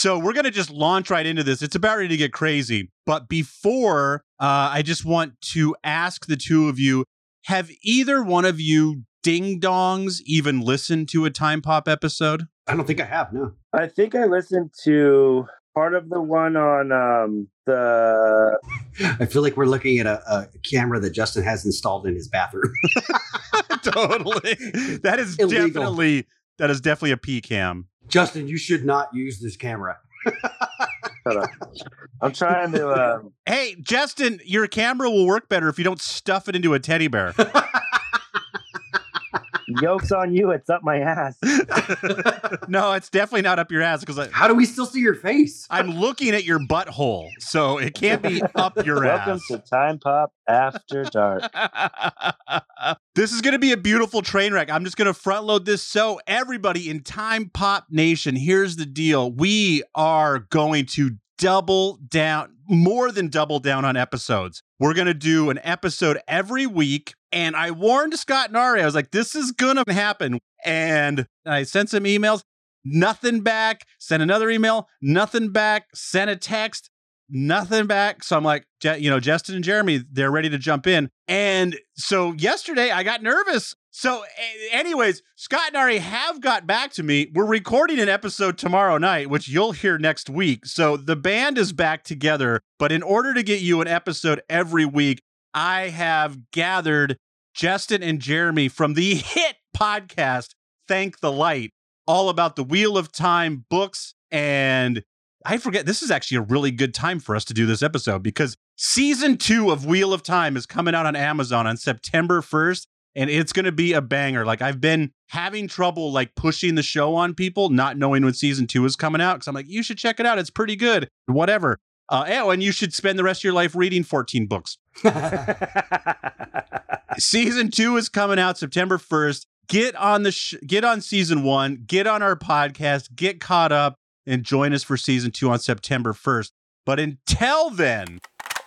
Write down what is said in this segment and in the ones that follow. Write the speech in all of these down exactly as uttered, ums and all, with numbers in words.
So we're going to just launch right into this. It's about ready to get crazy. But before, uh, I just want to ask the two of you, have either one of you ding-dongs even listened to a Time Pop episode? I don't think I have, no. I think I listened to part of the one on um, the... I feel like we're looking at a, a camera that Justin has installed in his bathroom. Totally. That is Illegal. definitely that is definitely a P cam. Justin, you should not use this camera. Shut up. I'm trying to... Um... Hey, Justin, your camera will work better if you don't stuff it into a teddy bear. Joke's on you. It's up my ass. No, it's definitely not up your ass because How do we still see your face? I'm looking at your butthole, so it can't be up your Welcome ass. to Time Pop After Dark. This is going to be a beautiful train wreck. I'm just going to front load this. So everybody in Time Pop Nation, here's the deal. We are going to double down, more than double down on episodes. We're going to do an episode every week. And I warned Scott and Ari, I was like, this is going to happen. And I sent some emails, nothing back, sent another email, nothing back, sent a text, nothing back. So I'm like, you know, Justin and Jeremy, they're ready to jump in. And so yesterday I got nervous. So anyways, Scott and Ari have got back to me. We're recording an episode tomorrow night, which you'll hear next week. So the band is back together. But in order to get you an episode every week, I have gathered Justin and Jeremy from the hit podcast, Thank the Light, all about the Wheel of Time books. And I forget, this is actually a really good time for us to do this episode because season two of Wheel of Time is coming out on Amazon on September first. And it's going to be a banger. Like I've been having trouble like pushing the show on people, not knowing when season two is coming out. Cause I'm like, you should check it out. It's pretty good. Whatever. Uh, oh, and you should spend the rest of your life reading fourteen books. Season two is coming out September first. Get on the sh- get on season one, get on our podcast, get caught up, and join us for season two on September first. But until then,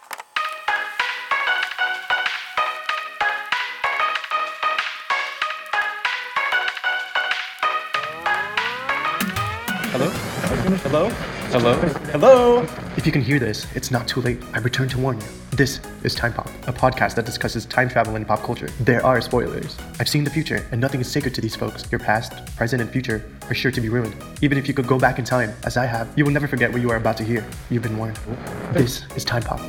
Hello? Hello? Hello? Hello? If you can hear this, it's not too late. I return to warn you. This is Time Pop, a podcast that discusses time travel and pop culture. There are spoilers. I've seen the future, and nothing is sacred to these folks. Your past, present, and future are sure to be ruined. Even if you could go back in time, as I have, you will never forget what you are about to hear. You've been warned. This is Time Pop.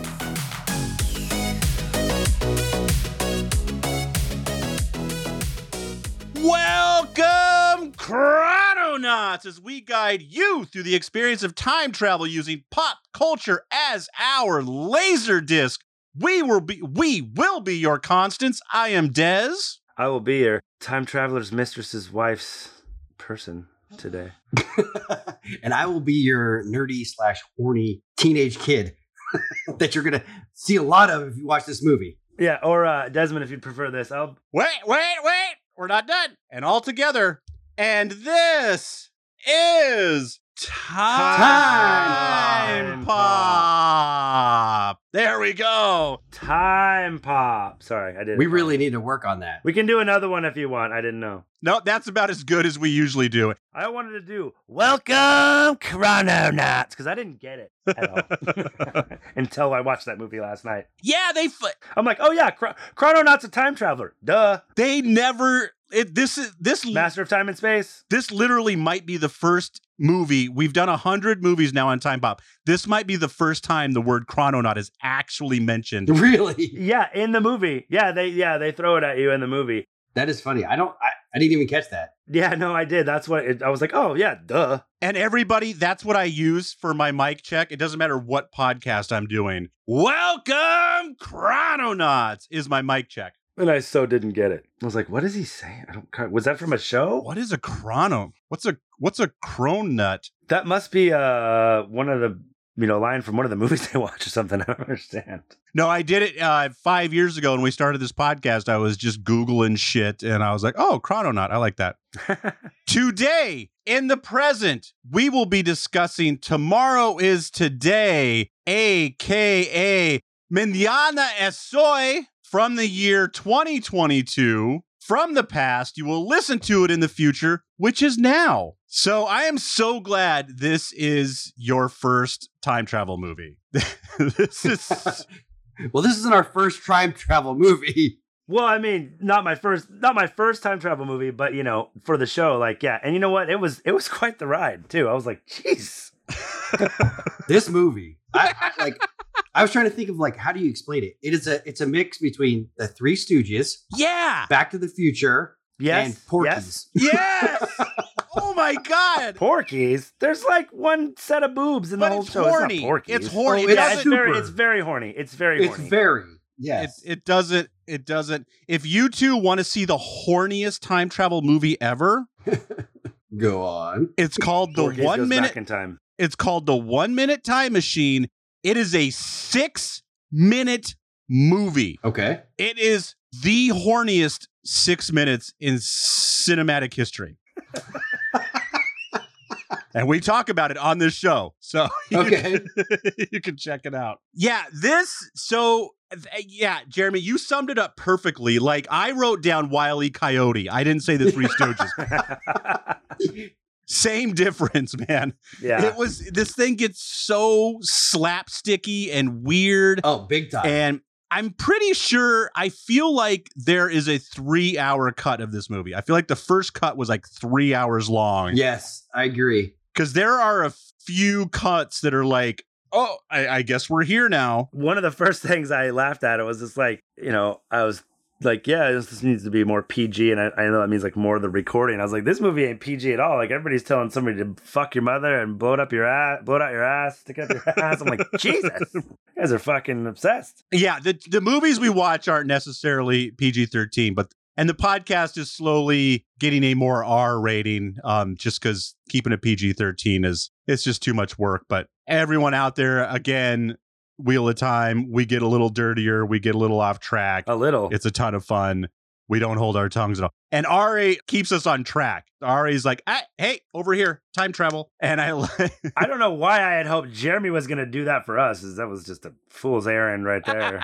welcome, Chrononauts, as we guide you through the experience of time travel using pop culture as our laser disc. We will be, we will be your constants. I am Dez. I will be your time traveler's mistress's wife's person today. And I will be your nerdy slash horny teenage kid that you're going to see a lot of if you watch this movie. Yeah, or uh, Desmond, if you'd prefer this. I'll... Wait, wait, wait. We're not done. And all together. And this is Time, Time Pop. There we go. Time Pop. Sorry, I didn't. We really need to work on that. We can do another one if you want. I didn't know. No, that's about as good as we usually do it. I wanted to do Welcome Chrononauts because I didn't get it at all until I watched that movie last night. Yeah, they f- I'm like, oh yeah, Chron- Chrononauts a time traveler. Duh. they never it, this is this Master of Time and Space. this literally might be the first movie. We've done a hundred movies now on Time Pop. This might be the first time the word chrononaut is actually mentioned. Really? Yeah, in the movie. Yeah, they yeah they throw it at you in the movie. That is funny. I don't, I, I didn't even catch that. Yeah, no, I did. That's what it, I was like. Oh yeah, duh. And everybody, that's what I use for my mic check. It doesn't matter what podcast I'm doing. Welcome, Chrononauts, is my mic check. And I so didn't get it. I was like, what is he saying? I don't. Was that from a show? What is a chrono? What's a what's a cronut? That must be uh one of the you know line from one of the movies they watch or something. I don't understand. No, I did it uh, five years ago when we started this podcast. I was just Googling shit, and I was like, oh, chrononaut. I like that. Today, in the present, we will be discussing Tomorrow is Today, a k a. Mañana es hoy, from the year twenty twenty-two, from the past. You will listen to it in the future, which is now. So I am so glad this is your first time travel movie. This is Well, this isn't our first time travel movie. Well, I mean, not my first, not my first time travel movie, but you know, for the show, like, yeah. And you know what? It was, it was quite the ride too. I was like, jeez. This movie, I, I like. I was trying to think of like, how do you explain it? It is a, it's a mix between the Three Stooges, yeah, Back to the Future, Yes. and Porky's. Yes. yes. Oh my god. Porky's. There's like one set of boobs in the But whole it's show. horny. It's not Porky's. It's horny. Oh, It it's Yeah, doesn't- it's very, super. it's very horny. It's very It's horny. very It, yes. it doesn't. It doesn't. If you two want to see the horniest time travel movie ever, Go on. it's called the Porky's one goes minute. back in time. It's called the One Minute Time Machine. It is a six minute movie. Okay. It is the horniest six minutes in cinematic history. And we talk about it on this show. So you Okay. can, you can check it out. Yeah, this, so th- yeah, Jeremy, you summed it up perfectly. Like I wrote down Wile E. Coyote. I didn't say the Three Stooges. Same difference, man. Yeah. It was, this thing gets so slapsticky and weird. Oh, big time. And I'm pretty sure, I feel like there is a three hour cut of this movie. I feel like the first cut was like three hours long. Yes, I agree. Because there are a few cuts that are like, oh, I, I guess we're here now. One of the first things I laughed at it was just like, you know, I was like, yeah, this, this needs to be more P G, and I, I know that means like more of the recording. I was like, this movie ain't P G at all. Like everybody's telling somebody to fuck your mother and blow it up your ass, blow it out your ass, stick it up your ass. I'm like, Jesus, you guys are fucking obsessed. Yeah, the, the movies we watch aren't necessarily P G thirteen, but and the podcast is slowly getting a more R rating, um, just because keeping it P G thirteen is it's just too much work. But everyone out there, again, Wheel of Time, we get a little dirtier, we get a little off track. A little. It's a ton of fun. We don't hold our tongues at all. And Ari keeps us on track. Ari's like, ah, hey, over here, time travel. And I like I don't know why I had hoped Jeremy was going to do that for us. Is that was just a fool's errand right there.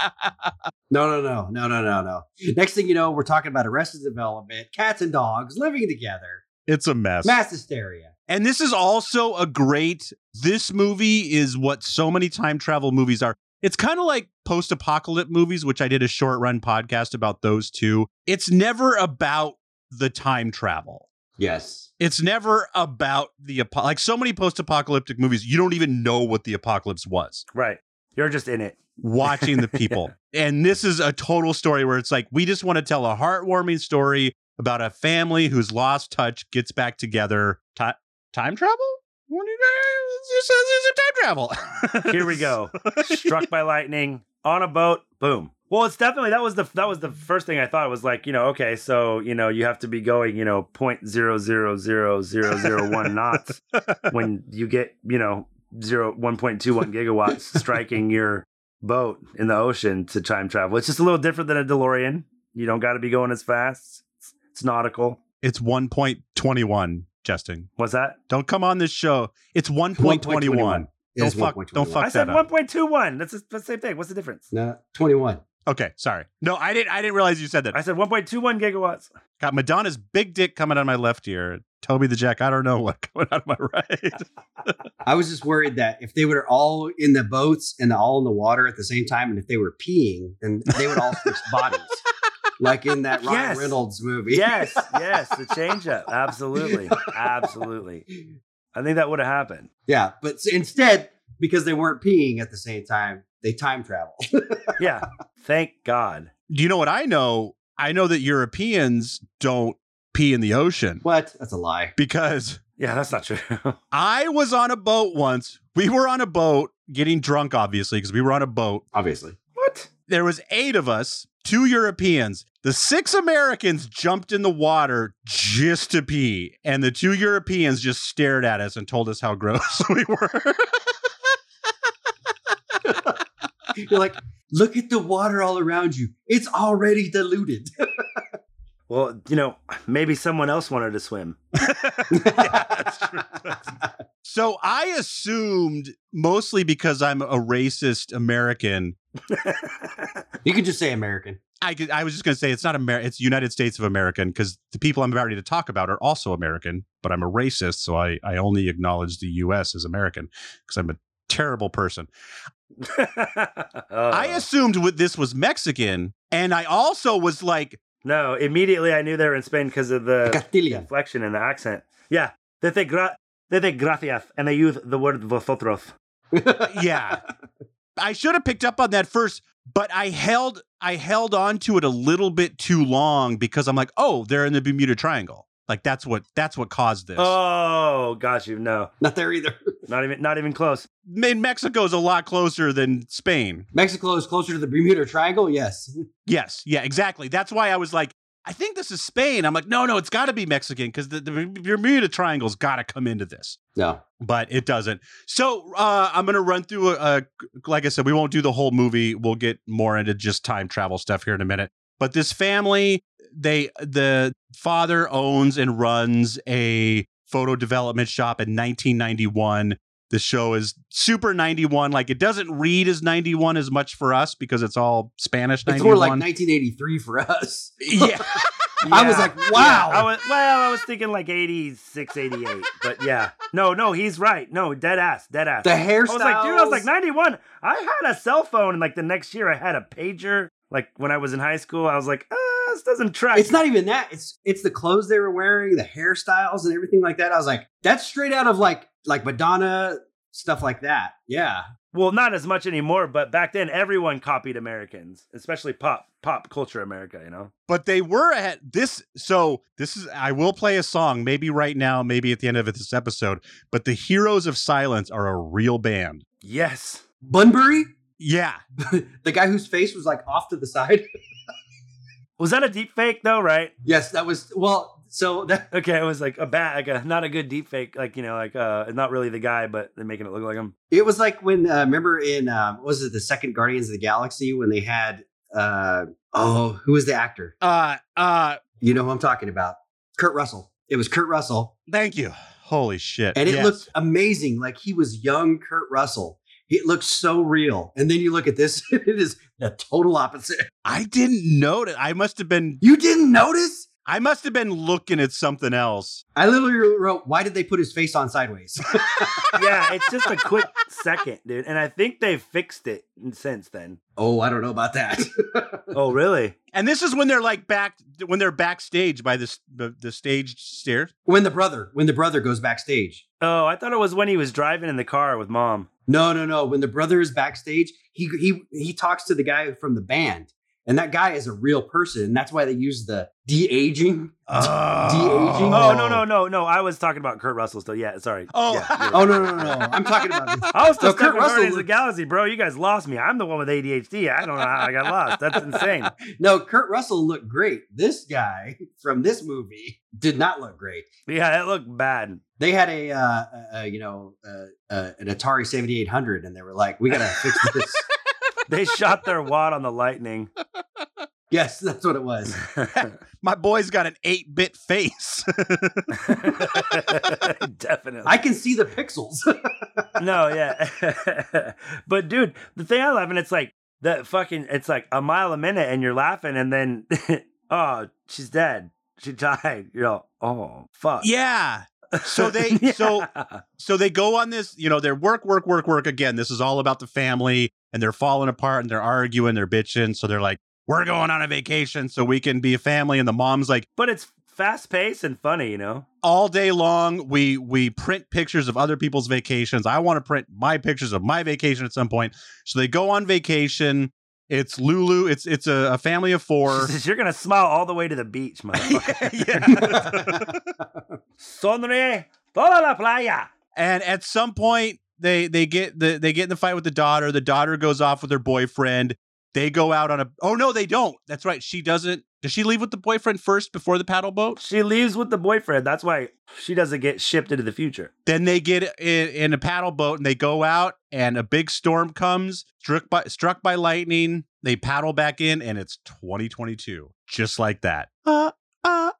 No, no, no, no, no, no, no. Next thing you know, we're talking about Arrested Development, cats and dogs living together, It's a mess. mass hysteria. And this is also a great, this movie is what so many time travel movies are. It's kind of like post-apocalypse movies, which I did a short run podcast about those two. It's never about the time travel. Yes. It's never about the, apo- like so many post-apocalyptic movies, you don't even know what the apocalypse was. Right. You're just in it. Watching the people. And this is a total story where it's like, we just want to tell a heartwarming story about a family who's lost touch, gets back together. Ti- time travel? What do you It's just- it's just time travel. Here we go. Struck by lightning on a boat. Boom. Well, it's definitely that was the that was the first thing I thought. It was like, you know, okay, so you know you have to be going, you know, point zero zero zero zero zero one knots when you get, you know, zero one point two one gigawatts striking your boat in the ocean to time travel. It's just a little different than a DeLorean. You don't got to be going as fast. It's, it's nautical. It's one point two one, Justin. What's that? Don't come on this show. It's one point two one. It Don't is fuck, don't fuck I said that up. one point two one. That's, that's the same thing. What's the difference? No, twenty-one. Okay, sorry. No, I didn't I didn't realize you said that. I said one point two one gigawatts. Got Madonna's big dick coming out of my left ear. Toby the Jack, I don't know what coming out of my right. I was just worried that if they were all in the boats and all in the water at the same time, and if they were peeing, then they would all switch bodies. Like in that Ryan Yes. Reynolds movie. Yes, yes, the change up. Absolutely. Absolutely. I think that would have happened. Yeah, but s- instead, because they weren't peeing at the same time, they time travel. Yeah. Thank God. Do you know what I know? I know that Europeans don't pee in the ocean What? That's a lie. because Yeah, that's not true. I was on a boat once. We were on a boat getting drunk, obviously, because we were on a boat. Obviously. What? There was eight of us, two Europeans. The six Americans jumped in the water just to pee, and the two Europeans just stared at us and told us how gross we were. You're like, look at the water all around you. It's already diluted. Well, you know, maybe someone else wanted to swim. Yeah, that's true. So I assumed, mostly because I'm a racist American, You could just say American. I could, I was just going to say it's not America, it's United States of American, because the people I'm about ready to talk about are also American, but I'm a racist, so I, I only acknowledge the U S as American because I'm a terrible person. Oh. I assumed what this was Mexican, and I also was like, No, immediately I knew they were in Spain because of the Castilla. inflection and the accent. Yeah. They say, gra- they say gracias, and they use the word vosotros. yeah. I should have picked up on that first, but I held I held on to it a little bit too long because I'm like, oh, they're in the Bermuda Triangle. Like that's what that's what caused this. Oh, got you. No, Not there either. not even not even close. I mean, Mexico's a lot closer than Spain. Mexico is closer to the Bermuda Triangle. Yes. Yes, yeah, exactly. That's why I was like, I think this is Spain. I'm like, no, no, it's got to be Mexican because the, the Bermuda Triangle's got to come into this. No. But it doesn't. So uh, I'm going to run through, a, a, like I said, we won't do the whole movie. We'll get more into just time travel stuff here in a minute. But this family, they the father owns and runs a photo development shop in nineteen ninety-one. The show is super ninety-one. Like it doesn't read as ninety-one as much for us because it's all Spanish ninety-one. It's more like nineteen eighty-three for us. Yeah. I was like, wow. Yeah, I was, well, I was thinking like eighty-six, eighty-eight. But yeah. No, no, he's right. No, dead ass, dead ass. The I hairstyles. was like, dude, I was like ninety-one. I had a cell phone, and like the next year I had a pager. Like when I was in high school, I was like, ah, this doesn't track. It's not even that. It's it's the clothes they were wearing, the hairstyles and everything like that. I was like, that's straight out of like like Madonna, stuff like that. Yeah. Well, not as much anymore, but back then everyone copied Americans, especially pop pop culture America, you know? But they were at this. So this is, I will play a song, maybe right now, maybe at the end of this episode. But the Heroes of Silence are a real band. Yes. Bunbury, Yeah. the guy whose face was like off to the side. Was that a deep fake though, right? Yes, that was well. So that Okay, it was like a bad, like a not a good deep fake, like you know, like uh, not really the guy, but they're making it look like him. it was like when uh, remember in um, what was it the second Guardians of the Galaxy when they had uh oh who was the actor? Uh, uh, You know who I'm talking about? Kurt Russell. It was Kurt Russell, thank you. Holy shit. and it Yes. looked amazing. Like he was young Kurt Russell. It looked so real. And then you look at this, it is the total opposite. I didn't notice. I must have been, You didn't notice? I must have been looking at something else. I literally wrote, why did they put his face on sideways? Yeah, it's just a quick second, dude, and I think they've fixed it since then. Oh, I don't know about that. Oh, really? And this is when they're like back, when they're backstage by this, the, the stage stairs. when the brother, when the brother goes backstage. Oh, I thought it was when he was driving in the car with mom. No, no, no. When the brother is backstage, he he he talks to the guy from the band. And that guy is a real person. And that's why they use the de-aging. Oh. De-aging. Oh, no, no, no, no. I was talking about Kurt Russell still. Yeah, sorry. Oh. Yeah, you're right. Oh, no, no, no, no. I'm talking about this. I was still No, stuck Kurt with Russell Guardians of the looked- Galaxy, bro. You guys lost me. I'm the one with A D H D. I don't know how I got lost. That's insane. No, Kurt Russell looked great. This guy from this movie did not look great. Yeah, it looked bad. They had a, uh, uh, uh, you know, uh, uh, an Atari seventy-eight hundred, and they were like, we got to fix this. They shot their wad on the lightning. Yes, that's what it was. My boy's got an eight-bit face. Definitely. I can see the pixels. No, yeah. But dude, the thing I love, and it's like that fucking, it's like a mile a minute and you're laughing and then, oh, she's dead. She died. You're all, oh, fuck. Yeah. So they, so, Yeah. so they go on this, you know, they're work, work, work, work. Again, this is all about the family and they're falling apart and they're arguing, they're bitching. So they're like, we're going on a vacation so we can be a family. And the mom's like, But it's fast paced and funny, you know? all day long, we we print pictures of other people's vacations. I want to print my pictures of my vacation at some point. So they go on vacation. It's Lulu. It's it's a, a family of four. She says, you're going to smile all the way to the beach, motherfucker. Yeah. Sonríe toda la playa. And at some point, they they get the they get in the fight with the daughter. The daughter goes off with her boyfriend. They go out on a. Oh no, they don't. That's right. She doesn't. Does she leave with the boyfriend first before the paddle boat? She leaves with the boyfriend. That's why she doesn't get shipped into the future. Then they get in, in a paddle boat and they go out, and a big storm comes, struck by struck by lightning. They paddle back in, and it's twenty twenty-two, just like that. Uh, uh, uh.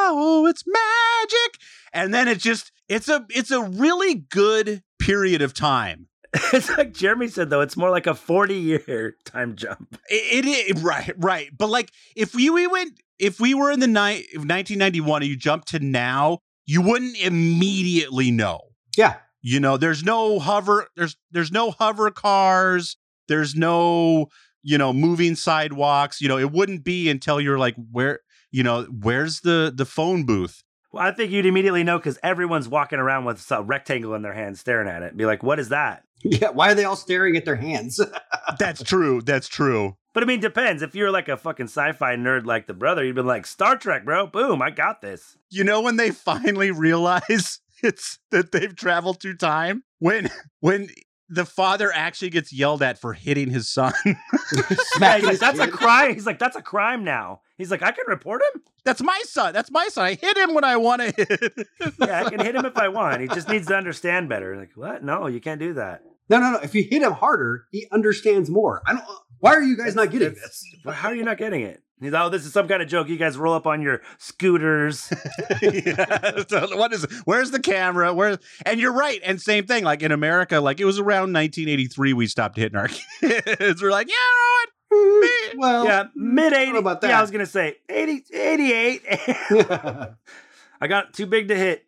oh, it's magic. And then it just, it's a, it's a really good period of time. It's like Jeremy said, though, it's more like a forty year time jump. It is, right, right. But like, if we, we went, if we were in the ni- nineteen ninety-one and you jump to now, you wouldn't immediately know. Yeah. You know, there's no hover, there's, there's no hover cars. There's no, you know, moving sidewalks. You know, it wouldn't be until you're like, where, you know, where's the, the phone booth? Well, I think you'd immediately know because everyone's walking around with a rectangle in their hand staring at it. Be like, what is that? Yeah. Why are they all staring at their hands? That's true. That's true. But I mean, depends. If you're like a fucking sci-fi nerd like the brother, you'd be like, Star Trek, bro. Boom, I got this. You know, when they finally realize it's that they've traveled through time, when when the father actually gets yelled at for hitting his son. Yeah, he's like, that's a crime. He's like, that's a crime now. He's like, I can report him. That's my son. That's my son. I hit him when I want to hit. Yeah, I can hit him if I want. He just needs to understand better. Like, what? No, you can't do that. No, no, no. If you hit him harder, he understands more. I don't. Why are you guys not getting this? Well, how are you not getting it? He's like, oh, this is some kind of joke. You guys roll up on your scooters. Yeah. So what is? Where's the camera? Where? And you're right. And same thing. Like in America, like it was around nineteen eighty-three we stopped hitting our kids. We're like, yeah, you know what? Well, Yeah, mid I don't eighty. know about that. Yeah, I was gonna say eighty, eighty-eight. I got too big to hit.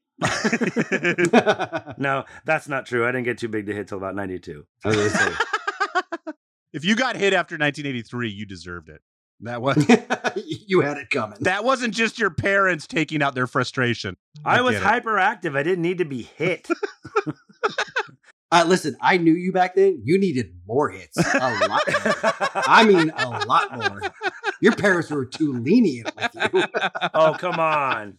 No, that's not true. I didn't get too big to hit till about ninety-two. I was gonna say. If you got hit after nineteen eighty-three, you deserved it. That was You had it coming. that wasn't just your parents taking out their frustration. I, I was get it. hyperactive. I didn't need to be hit. Uh, listen, I knew you back then. You needed more hits. A lot more. I mean, a lot more. Your parents were too lenient with you. Oh, come on.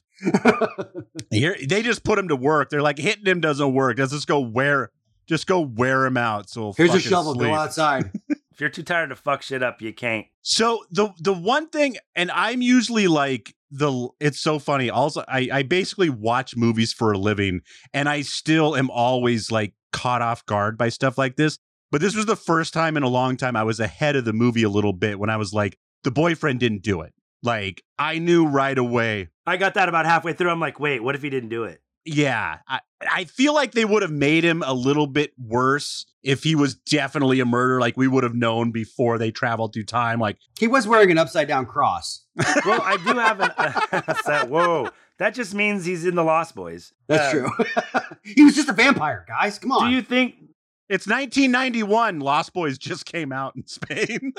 Here, they just put him to work. They're like, hitting him doesn't work. Let's just go wear, just go wear him out. So he'll Here's a fucking shovel. sleep. Go outside. If you're too tired to fuck shit up, you can't. So the the one thing, and I'm usually like the, it's so funny. Also, I I basically watch movies for a living, and I still am always like caught off guard by stuff like this. But this was the first time in a long time I was ahead of the movie a little bit when I was like, the boyfriend didn't do it. Like I knew right away. I got that about halfway through. I'm like, wait, what if he didn't do it? Yeah, I, I feel like they would have made him a little bit worse if he was definitely a murderer. Like we would have known before they traveled through time. Like He was wearing an upside down cross. Well, I do have an. Uh, set. Whoa, that just means he's in the Lost Boys. That's Uh, true. He was just a vampire, guys. Come on. Do you think? it's nineteen ninety-one. Lost Boys just came out in Spain.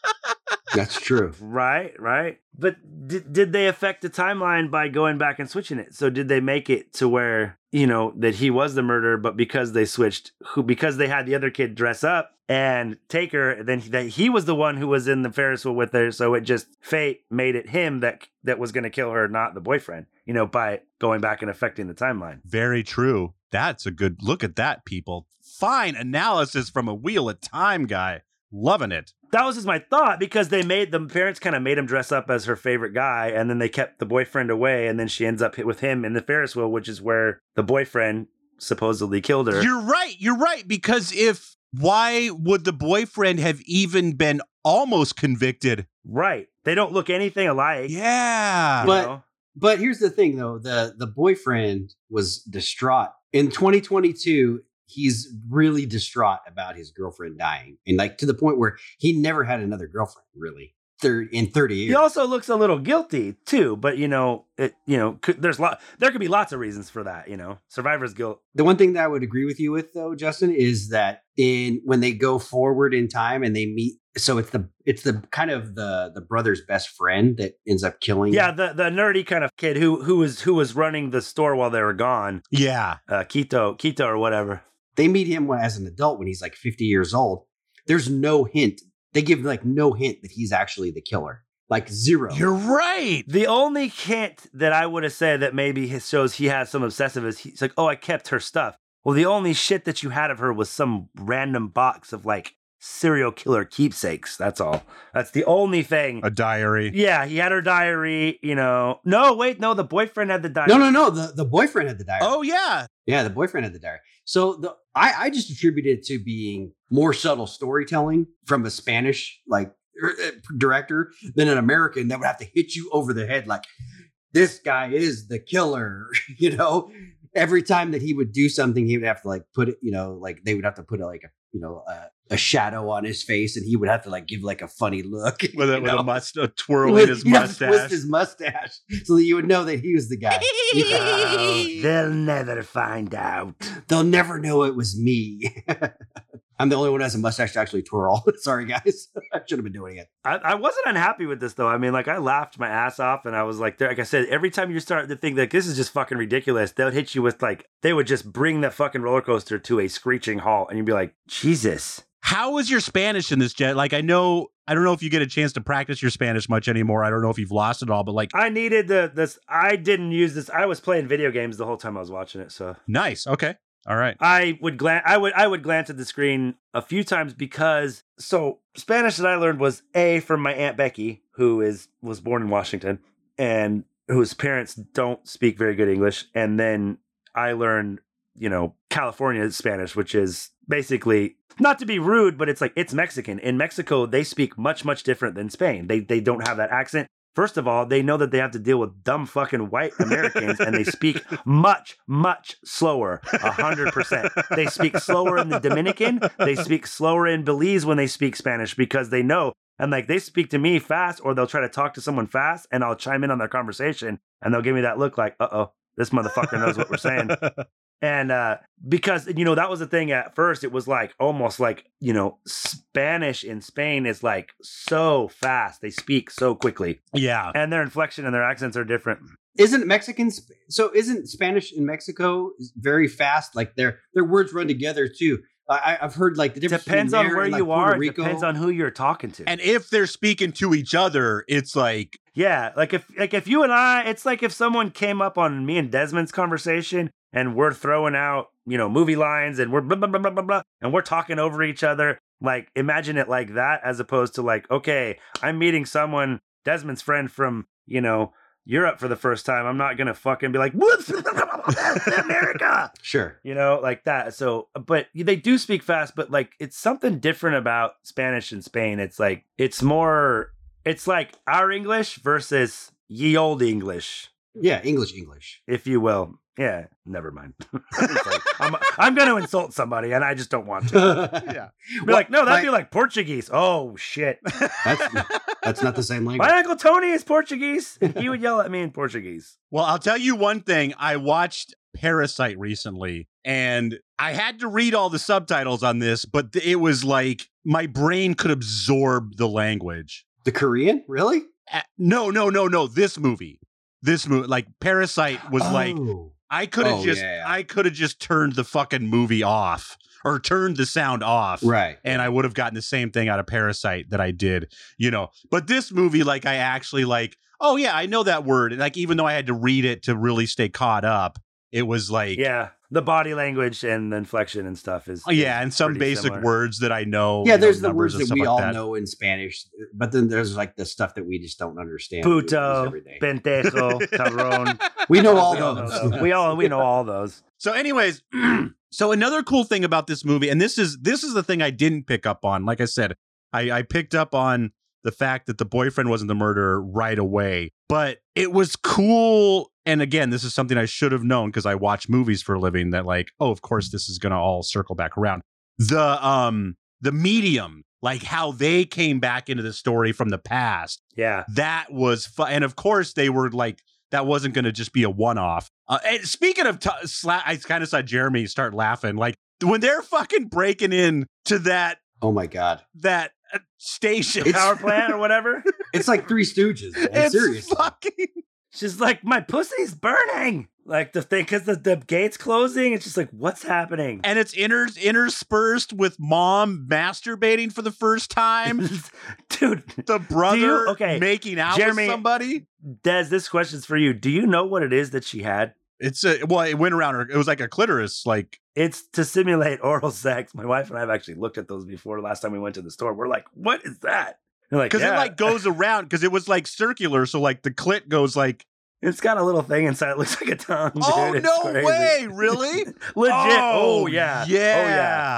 That's true. Right, right. But did did they affect the timeline by going back and switching it? So did they make it to where, you know, that he was the murderer, but because they switched, who because they had the other kid dress up and take her, then he, that he was the one who was in the Ferris wheel with her. So it just fate made it him that that was going to kill her, not the boyfriend. You know, by going back and affecting the timeline. Very true. That's a good look at that, people. Fine analysis from a Wheel of Time guy. Loving it. That was just my thought because they made the parents kind of made him dress up as her favorite guy, and then they kept the boyfriend away, and then she ends up hit with him in the Ferris wheel, which is where the boyfriend supposedly killed her. You're right. You're right. Because if, why would the boyfriend have even been almost convicted? Right. They don't look anything alike. Yeah. you But- know? But here's the thing, though. The the boyfriend was distraught. In twenty twenty-two, he's really distraught about his girlfriend dying. And like to the point where he never had another girlfriend, really. Thir- in thirty years. He also looks a little guilty too, but you know, it you know, could, there's lot there could be lots of reasons for that, you know. Survivor's guilt. The one thing that I would agree with you with, though, Justin, is that in when they go forward in time and they meet, so it's the it's the kind of the the brother's best friend that ends up killing. Yeah, the the nerdy kind of kid who who was who was running the store while they were gone. Yeah. Uh Keto, Keto or whatever. They meet him when- as an adult when he's like fifty years old. There's no hint. They give like no hint that he's actually the killer. Like zero. You're right. The only hint that I would have said that maybe his shows he has some obsessive is he's like, oh, I kept her stuff. Well, the only shit that you had of her was some random box of like serial killer keepsakes. That's all. That's the only thing. A diary. Yeah, he had her diary, you know. No, wait, no, the boyfriend had the diary. No, no, no. The, the boyfriend had the diary. Oh, yeah. Yeah, the boyfriend had the diary. So the I, I just attribute it to being more subtle storytelling from a Spanish like er, uh, director than an American that would have to hit you over the head like, this guy is the killer, you know. Every time that he would do something, he would have to like put it, you know, like they would have to put a, like a, you know, a, a shadow on his face, and he would have to like give like a funny look with a, you with know? a must a twirling With- his he'd have to mustache. twist his mustache so that you would know that he was the guy. Oh, they'll never find out. They'll never know it was me. I'm the only one who has a mustache to actually twirl. Sorry, guys. I should have been doing it. I, I wasn't unhappy with this though. I mean, like I laughed my ass off, and I was like, there, like I said, every time you start to think like this is just fucking ridiculous, they'll hit you with like they would just bring that fucking roller coaster to a screeching halt, and you'd be like, Jesus. How was your Spanish in this, Jet? Like, I know, I don't know if you get a chance to practice your Spanish much anymore. I don't know if you've lost it all, but like, I needed the this. I didn't use this. I was playing video games the whole time I was watching it, so nice. Okay. All right. I would glance. I would. I would glance at the screen a few times because so Spanish that I learned was A from my Aunt Becky, who is was born in Washington and whose parents don't speak very good English, and then I learned, you know, California Spanish, which is basically, not to be rude, but it's like it's Mexican. In Mexico, they speak much much different than Spain. They they don't have that accent. First of all, they know that they have to deal with dumb fucking white Americans, and they speak much, much slower, a hundred percent. They speak slower in the Dominican. They speak slower in Belize when they speak Spanish because they know. And like they speak to me fast, or they'll try to talk to someone fast, and I'll chime in on their conversation, and they'll give me that look like, uh-oh, this motherfucker knows what we're saying. And uh, because, you know, that was the thing at first. It was like almost like, you know, Spanish in Spain is like so fast. They speak so quickly. Yeah. And their inflection and their accents are different. Isn't Mexicans so? Isn't Spanish in Mexico very fast? Like their their words run together too. I, I've heard like the difference. Depends between on there where and, like, you Puerto are. It Rico. depends on who you're talking to. And if they're speaking to each other, it's like, yeah, like if like if you and I, it's like if someone came up on me and Desmond's conversation and we're throwing out, you know, movie lines and we're blah, blah, blah, blah, blah, blah, and we're talking over each other. Like, imagine it like that, as opposed to like, okay, I'm meeting someone, Desmond's friend from, you know, Europe for the first time. I'm not going to fucking be like, what's America? Sure. You know, like that. So, but they do speak fast, but like, it's something different about Spanish in Spain. It's like, it's more, it's like our English versus ye old English, Yeah, English, English. if you will. Yeah, never mind. It's like, I'm, I'm going to insult somebody and I just don't want to. yeah. Be like, no, that'd my- be like Portuguese. Oh, shit. That's that's not the same language. My Uncle Tony is Portuguese. He would yell at me in Portuguese. Well, I'll tell you one thing. I watched Parasite recently, and I had to read all the subtitles on this, but th- it was like my brain could absorb the language. The Korean, really? Uh, no, no, no, no. This movie, this movie, like Parasite was like, Oh. I could have Oh, just, yeah, yeah. I could have just turned the fucking movie off or turned the sound off. Right. And I would have gotten the same thing out of Parasite that I did, you know. But this movie, like, I actually like, oh yeah, I know that word. And like, even though I had to read it to really stay caught up, it was like, Yeah, the body language and the inflection and stuff is. oh, yeah, is and some pretty basic similar. words that I know. Yeah, you know, there's the numbers words and that stuff we like all that. know in Spanish, but then there's like the stuff that we just don't understand. We use Puto, every day. pendejo, cabrón. We know all We all know those. those. We all we know all those. So, anyways, so another cool thing about this movie, and this is this is the thing I didn't pick up on. Like I said, I, I picked up on the fact that the boyfriend wasn't the murderer right away, but it was cool. And again, this is something I should have known because I watch movies for a living. That like, oh, of course, this is going to all circle back around. The um the medium, like how they came back into the story from the past. Yeah. That was fun. And of course, they were like, that wasn't going to just be a one-off. Uh, and speaking of, t- sla- I kind of saw Jeremy start laughing. Like when they're fucking breaking in to that, Oh my god, that uh, station. It's- Power plant or whatever. it's like Three Stooges. Man. It's Seriously. fucking, She's like, my pussy's burning. Like the thing, because the, the gate's closing. It's just like, what's happening? and it's inter- interspersed with mom masturbating for the first time. Dude, The brother okay, making out Jeremy- with somebody. Des, this question's for you. Do you know what it is that she had? It's a, well, it went around her. It was like a clitoris, like, It's to simulate oral sex. My wife and I have actually looked at those before. Last time we went to the store, we're like, "What is that?" They're like, because yeah. it like goes around because it was like circular. So like the clit goes like, It's got a little thing inside. It looks like a tongue. oh, dude. It's no crazy. way. Really? Legit. Oh, yeah. Yeah. Oh yeah.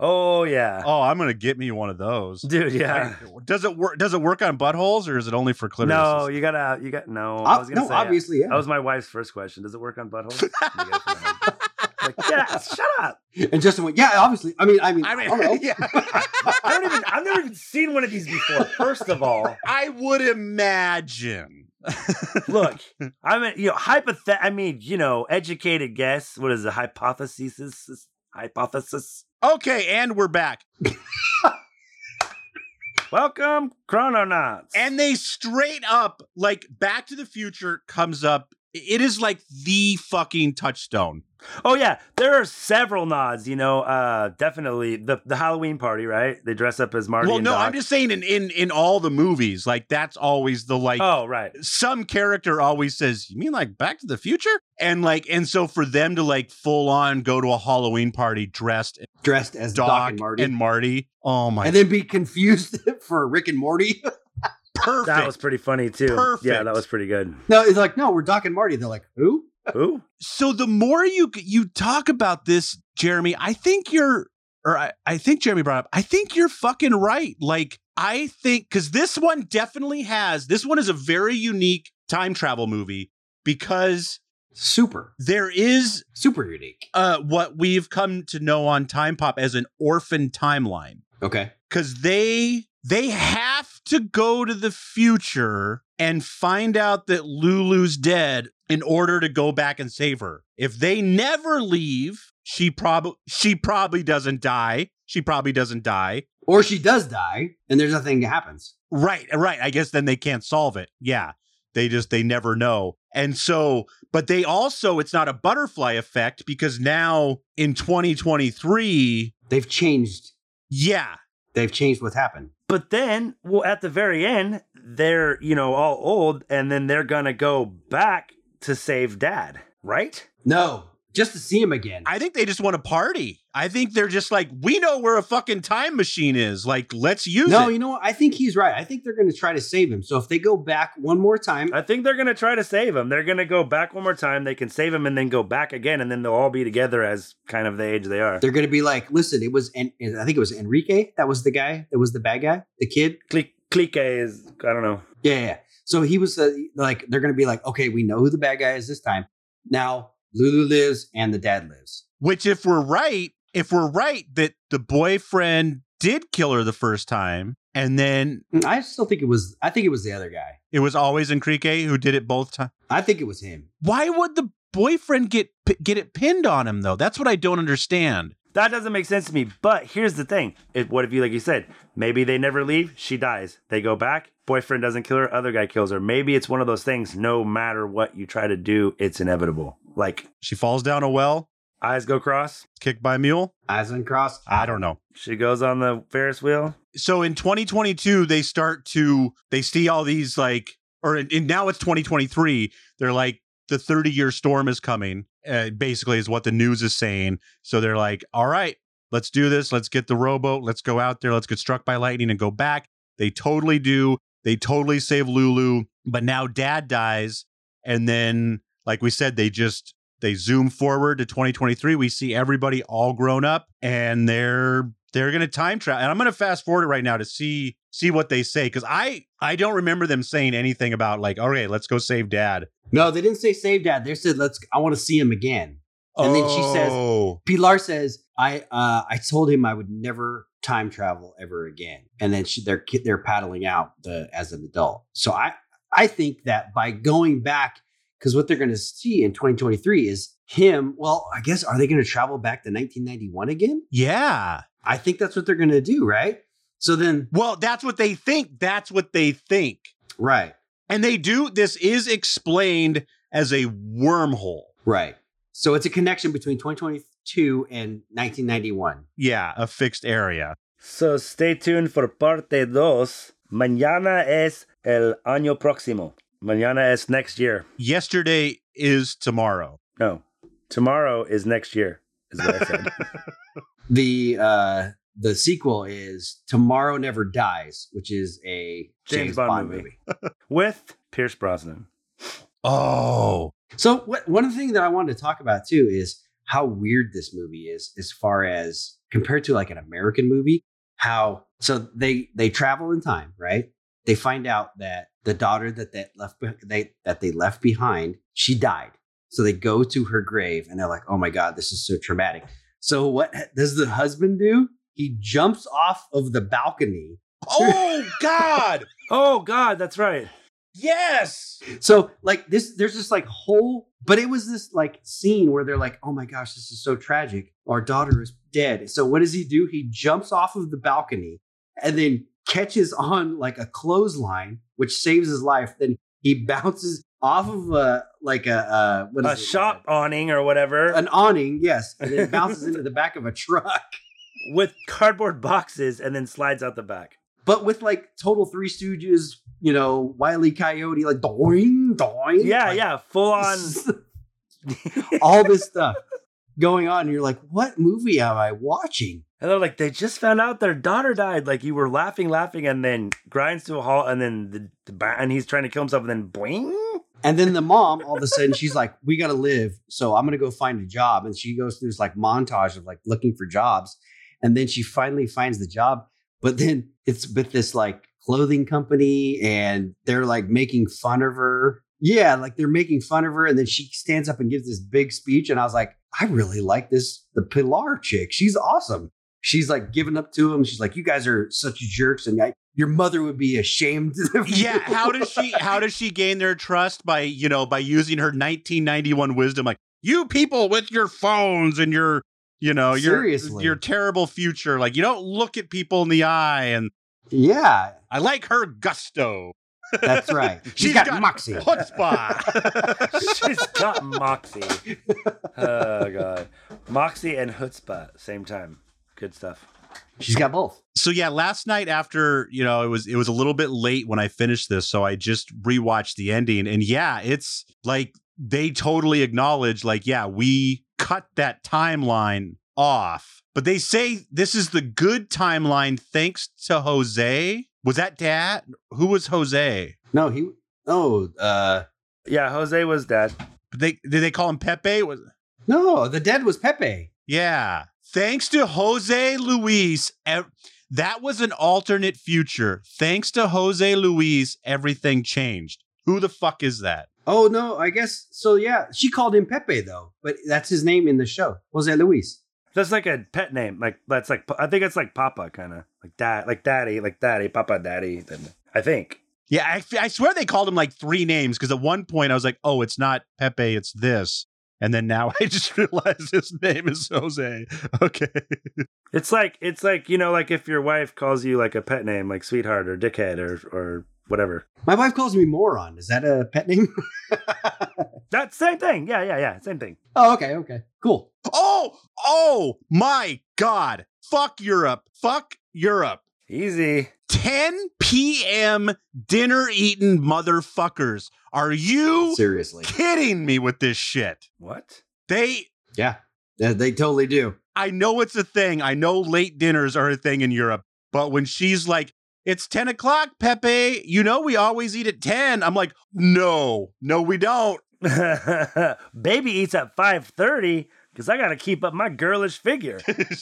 Oh yeah. Oh, I'm gonna get me one of those, dude. Yeah. I, does it work? Does it work on buttholes, or is it only for clitorises? No, you gotta. You got no. Uh, I was gonna no, say. obviously, yeah. That was my wife's first question. Does it work on buttholes? Like, yeah, shut up. And Justin went, yeah, obviously. I mean, I mean, I mean, I don't know. yeah. I don't even. I've never even seen one of these before. First of all, I would imagine. look, I mean, you know, hypothet. I mean, you know, educated guess. What is the hypothesis? Hypothesis. Okay, and we're back. Welcome, Chrononauts. And they straight up, like, Back to the Future comes up. It is like the fucking touchstone. Oh yeah, there are several nods. You know, uh, definitely the the Halloween party, right? They dress up as Marty. Well, and no, Doc. I'm just saying in, in in all the movies, like that's always the like. Oh right. Some character always says, "You mean like Back to the Future?" And like, and so for them to like full on go to a Halloween party dressed Dressed as Doc, Doc and Marty. and Marty. Oh my! And then be confused for Rick and Morty. Perfect. That was pretty funny too. Perfect. Yeah, that was pretty good. No, it's like, no, we're Doc and Marty. They're like, who? Who? So the more you you talk about this, Jeremy, I think you're, or I, I think Jeremy brought up, I think you're fucking right. Like, I think, because this one definitely has, this one is a very unique time travel movie because Super. there is Super unique. uh, what we've come to know on Time Pop as an orphan timeline. Okay. Because they they have to go to the future and find out that Lulu's dead in order to go back and save her. If they never leave, she probably she probably doesn't die. She probably doesn't die. Or she does die, and there's nothing that happens. Right, right. I guess then they can't solve it. Yeah. They just they never know. And so, but they also, it's not a butterfly effect because now in twenty twenty-three, They've changed. yeah. They've changed what's happened. But then, well, at the very end, they're, you know, all old, and then they're gonna go back to save Dad, right? No, just to see him again. I think they just want to party. I think they're just like, we know where a fucking time machine is. Like, let's use no, it. you know what? I think he's right. I think they're going to try to save him. So if they go back one more time, I think they're gonna try to save him. They're gonna go back one more time. They can save him and then go back again, and then they'll all be together as kind of the age they are. they're going to be like, listen, it was, en- I think it was Enrique. That was the guy. That was the bad guy, the kid. Clique, clique is, I don't know. Yeah, yeah. So he was uh, like, they're going to be like, okay, we know who the bad guy is this time. Now Lulu lives and the dad lives. Which, if we're right, if we're right that the boyfriend did kill her the first time, and then I still think it was, I think it was the other guy. it was always Enrique who did it both times. I think it was him. Why would the boyfriend get get it pinned on him though? That's what I don't understand. That doesn't make sense to me. But here's the thing. It, what if you, like you said, maybe they never leave, she dies. They go back, boyfriend doesn't kill her, other guy kills her. Maybe it's one of those things, no matter what you try to do, it's inevitable. Like, She falls down a well, eyes go cross, kicked by a mule. Eyes uncrossed. I don't know. she goes on the Ferris wheel. So in twenty twenty-two, they start to, they see all these like, or in, in- now it's twenty twenty-three. They're like, the thirty year storm is coming, uh, basically is what the news is saying. So they're like, all right, let's do this. Let's get the rowboat. Let's go out there. Let's get struck by lightning and go back. They totally do. They totally save Lulu, but now Dad dies. And then, like we said, they just, they zoom forward to twenty twenty-three. We see everybody all grown up and they're, they're going to time travel. And I'm going to fast forward it right now to see, see what they say. Cause I, I don't remember them saying anything about like, okay, let's go save Dad. No, they didn't say save dad. They said, let's, I want to see him again. And then she says, Oh. Pilar says, I, uh, I told him I would never time travel ever again. And then she, they're, they're paddling out the, as an adult. So I, I think that by going back, because what they're going to see in twenty twenty-three is him. Well, I guess, are they going to travel back to nineteen ninety-one again? Yeah. I think that's what they're going to do, right? So then, Well, that's what they think. That's what they think. right, And they do. This is explained as a wormhole. right. So it's a connection between twenty twenty-two and nineteen ninety-one. Yeah, a fixed area. So stay tuned for parte dos. Mañana es el año próximo. Mañana es next year. Yesterday is tomorrow. No, tomorrow is next year, is what I said. The uh the sequel is Tomorrow Never Dies, which is a James James, Bond Bond, movie. movie. With Pierce Brosnan. Oh, So what, one of the things that I wanted to talk about too is how weird this movie is as far as compared to like an American movie. How so they they travel in time, right? They find out that the daughter that they left be- they that they left behind, she died. So they go to her grave and they're like, "Oh my God, this is so traumatic." So what does the husband do? He jumps off of the balcony. Oh God! Oh God, that's right. Yes. So like this, there's this like whole, but it was this like scene where they're like, "Oh my gosh, this is so tragic. Our daughter is dead." So what does he do? He jumps off of the balcony and then catches on like a clothesline, which saves his life. Then he bounces off of a like a uh, what A is it? shop awning or whatever an awning, yes, and then bounces into the back of a truck. with cardboard boxes and then slides out the back. But with like total Three Stooges, you know, Wile E. Coyote, like doing, doing. Yeah, like, yeah, full on. all this stuff going on. And you're like, what movie am I watching? And they're like, they just found out their daughter died. Like you were laughing, laughing, and then grinds to a halt, and then the, the ba- and he's trying to kill himself, and then boing. And then the mom, all of a sudden, she's like, we got to live. So I'm going to go find a job. And she goes through this like montage of like looking for jobs. And then she finally finds the job. But then it's with this like clothing company and they're like making fun of her. Yeah, like they're making fun of her. And then she stands up and gives this big speech. And I was like, I really like this, the Pilar chick. She's awesome. She's like giving up to him. She's like, you guys are such jerks. And I, your mother would be ashamed of you. Yeah, how does she how does she gain their trust? By, you know, by using her nineteen ninety-one wisdom, like, you people with your phones and your, you know, your Seriously. your terrible future. Like, you don't look at people in the eye. And Yeah, I like her gusto. that's right. She's She's got, got moxie. Chutzpah. She's got moxie. Oh God, moxie and chutzpah same time. Good stuff. She's got both. So yeah, last night after, you know, it was it was a little bit late when I finished this, so I just rewatched the ending, and yeah, it's like they totally acknowledge, like, yeah, we cut that timeline off, but they say this is the good timeline thanks to Jose. Was that dad? Who was Jose? No, he. Oh, uh, Yeah, Jose was dead. They did they call him Pepe? Was no, the dead was Pepe. yeah. Thanks to Jose Luis, ev- that was an alternate future. Thanks to Jose Luis, everything changed. Who the fuck is that? Oh no, I guess so. Yeah, she called him Pepe though, but that's his name in the show, Jose Luis. That's like a pet name. Like that's like I think it's like Papa, kind of like dad, like Daddy, like Daddy, Papa, Daddy. Then I think. Yeah, I, I swear they called him like three names because at one point I was like, oh, it's not Pepe, it's this. And then now I just realized his name is Jose. Okay. It's like it's like you know, like if your wife calls you like a pet name, like sweetheart or dickhead or or whatever. My wife calls me moron. Is that a pet name? That's same thing. Yeah, yeah, yeah. Same thing. Oh, okay, okay, cool. Oh, oh my God. Fuck Europe. Fuck Europe. Easy. ten p.m. dinner eating motherfuckers. Are you Seriously, kidding me with this shit? What? They, yeah, they, they totally do. I know it's a thing. I know late dinners are a thing in Europe. But when she's like, it's ten o'clock, Pepe, you know we always eat at ten. I'm like, no, no, we don't. Baby eats at five thirty because I got to keep up my girlish figure.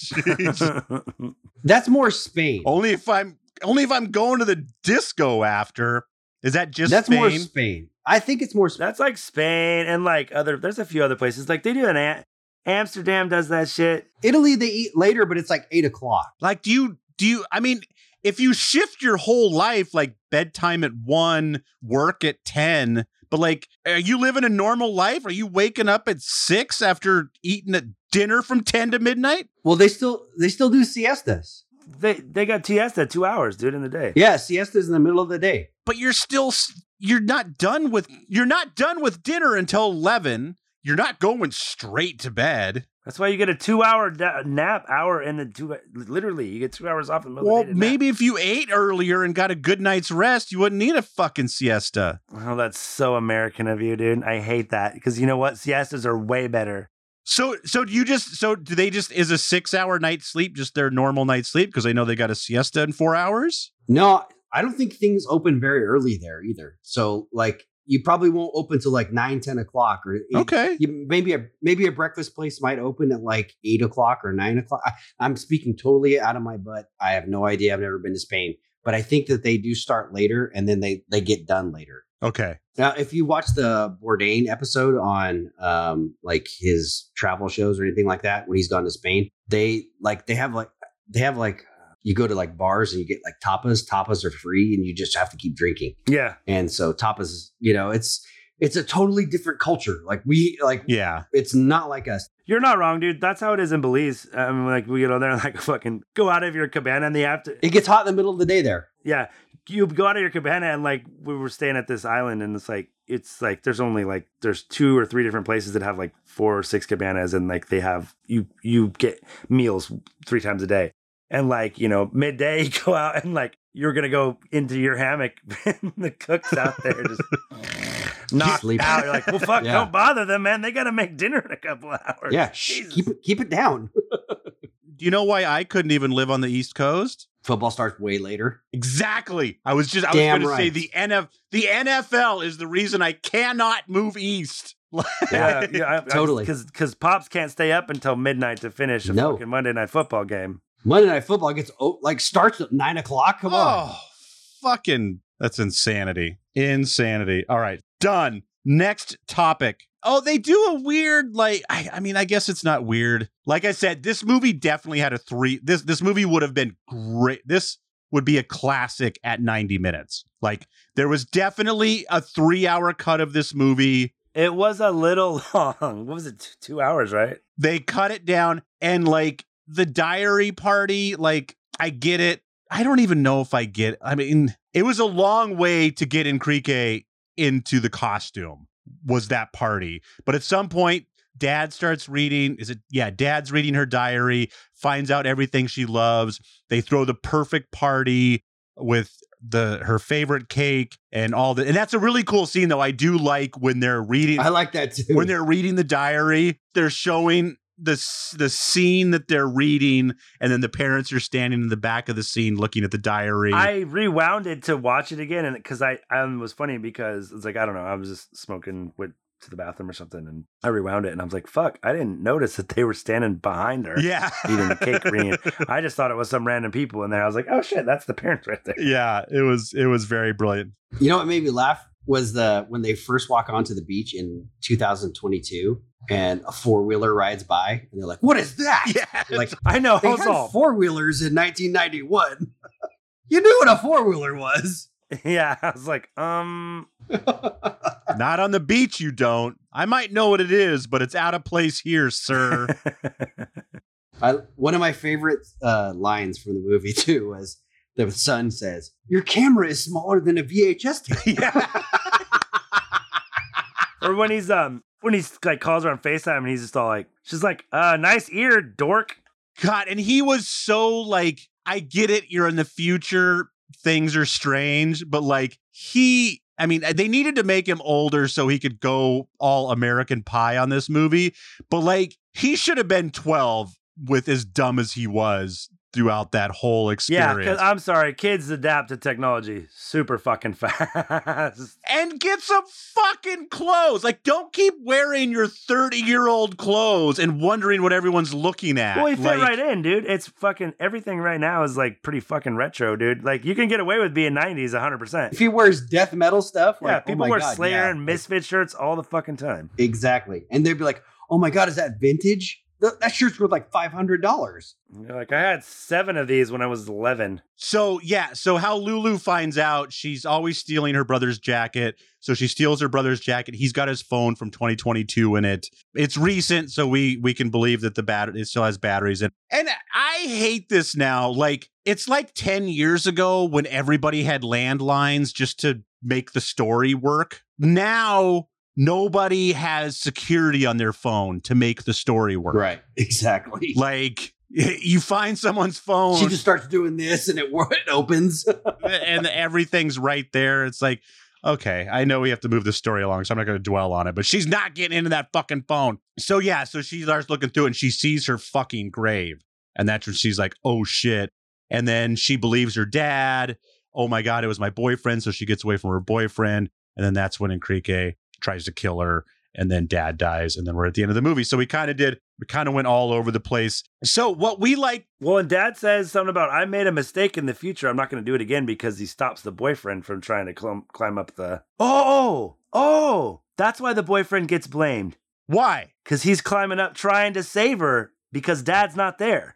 Jeez. That's more Spain. Only if I'm only if I'm going to the disco after. Is that just That's Spain? more Spain. I think it's more Spain. That's like Spain and like other. There's a few other places like they do in Am- Amsterdam does that shit. Italy, they eat later, but it's like eight o'clock. Like, do you do you? I mean, if you shift your whole life, like bedtime at one, work at ten, but like, are you living a normal life? Are you waking up at six after eating a dinner from ten to midnight? Well, they still they still do siestas. They they got siesta two hours, dude, in the day. Yeah, siestas in the middle of the day. But you're still you're not done with you're not done with dinner until eleven. You're not going straight to bed. That's why you get a two-hour da- nap hour in the two. Literally, you get two hours off in the middle Well, of the day. to maybe nap. if you ate earlier and got a good night's rest, you wouldn't need a fucking siesta. Oh, that's so American of you, dude. I hate that because you know what? Siestas are way better. So, so do you just, so do they just, is a six hour night sleep just their normal night sleep? Because they know they got a siesta in four hours? No, I don't think things open very early there either. So, like, you probably won't open till like nine, ten o'clock, or Okay. You, maybe a maybe a breakfast place might open at like eight o'clock or nine o'clock. I, I'm speaking totally out of my butt. I have no idea. I've never been to Spain, but I think that they do start later and then they they get done later. Okay. Now, if you watch the Bourdain episode on um like his travel shows or anything like that, when he's gone to Spain, they like they have like they have like. You go to like bars and you get like tapas. Tapas are free and you just have to keep drinking. Yeah. And so tapas, you know, it's it's a totally different culture. Like we like Yeah. it's not like us. You're not wrong, dude. That's how it is in Belize. I mean, like we get on there and like fucking go out of your cabana and they have to. It gets hot in the middle of the day there. Yeah, you go out of your cabana and like we were staying at this island and it's like it's like there's only like there's two or three different places that have like four or six cabanas and like they have you you get meals three times a day. And like, you know, midday you go out and like you're gonna go into your hammock and the cook's out there just knocked Sleeping. out. You're like, well fuck, Yeah. don't bother them, man. They gotta make dinner in a couple of hours. Yeah, shh, Jesus. keep it keep it down. Do you know why I couldn't even live on the East Coast? Football starts way later. Exactly. I was just I Damn was going to say right. the N F the N F L is the reason I cannot move east. Yeah, yeah, Totally. Because because pops can't stay up until midnight to finish a No. fucking Monday night football game. Monday Night Football gets oh, like starts at nine o'clock. Come on. Oh, fucking that's insanity. Insanity. All right, done. Next topic. Oh, they do a weird, like, I, I mean, I guess it's not weird. Like I said, this movie definitely had a three. This this movie would have been great. This would be a classic at ninety minutes. Like, there was definitely a three hour cut of this movie. It was a little long. What was it? Two, two hours, right? They cut it down, and like the diary party, like, I get it. I don't even know if I get. I mean, it was a long way to get Enrique into the costume. Was that party? But at some point, Dad starts reading. Is it? Yeah, Dad's reading her diary. Finds out everything she loves. They throw the perfect party with the her favorite cake and all that. And that's a really cool scene, though. I do like when they're reading. I like that too. When they're reading the diary, they're showing the s- the scene that they're reading, and then the parents are standing in the back of the scene looking at the diary. I rewound it to watch it again, and because I, I it was funny because it's like I don't know, I was just smoking, went to the bathroom or something, and I rewound it, and I was like, "Fuck!" I didn't notice that they were standing behind her, yeah, eating the cake. Reading. I just thought it was some random people in there. I was like, "Oh shit, that's the parents right there." yeah. It was it was very brilliant. You know what made me laugh was the when they first walk onto the beach in two thousand twenty-two and a four wheeler rides by and they're like, "What is that?" Yeah, Like I know. they I was had all, four wheelers in nineteen ninety-one. You knew what a four wheeler was. yeah, I was like, um, not on the beach. You don't. I might know what it is, but it's out of place here, sir. I, one of my favorite uh, lines from the movie too was the son says, "Your camera is smaller than a V H S tape." yeah. or when he's um when he's like calls her on FaceTime and he's just all like, she's like, uh, nice ear, dork. God, and he was so like, I get it. You're in the future. Things are strange, but like he, I mean, they needed to make him older so he could go all American Pie on this movie. But like, he should have been twelve with as dumb as he was throughout that whole Yeah, experience. because I'm sorry, kids adapt to technology super fucking fast. And get some fucking clothes. Like, don't keep wearing your thirty-year-old clothes and wondering what everyone's looking at. Well, he fit Like, right in, dude. It's fucking everything right now is like pretty fucking retro, dude. Like you can get away with being nineties one hundred percent. If he wears death metal stuff, Yeah, like, people oh my wear God, Slayer yeah. and Misfit shirts all the fucking time. Exactly. And they'd be like, "Oh my God, is that vintage? Th- That shirt's worth like five hundred dollars." You're like, I had seven of these when I was eleven. So, yeah. So, how Lulu finds out she's always stealing her brother's jacket. So, she steals her brother's jacket. He's got his phone from twenty twenty-two in it. It's recent, so we we can believe that the battery it still has batteries in. And I hate this now. Like, it's like ten years ago when everybody had landlines just to make the story work. Now, nobody has security on their phone to make the story work. Right. Exactly. Like, you find someone's phone She just starts doing this and it, it opens. and everything's right there. It's like, okay, I know we have to move the story along, so I'm not going to dwell on it, but she's not getting into that fucking phone. So, yeah, so she starts looking through it and she sees her fucking grave. And that's when she's like, oh, shit. And then she believes her dad. Oh, my God, it was my boyfriend. So she gets away from her boyfriend. And then that's when Enrique tries to kill her. And then dad dies. And then we're at the end of the movie. So we kind of did, we kind of went all over the place. So what we like. Well, and dad says something about, I made a mistake in the future. I'm not going to do it again because he stops the boyfriend from trying to climb, climb up the. Oh, oh, that's why the boyfriend gets blamed. Why? Because he's climbing up trying to save her because dad's not there.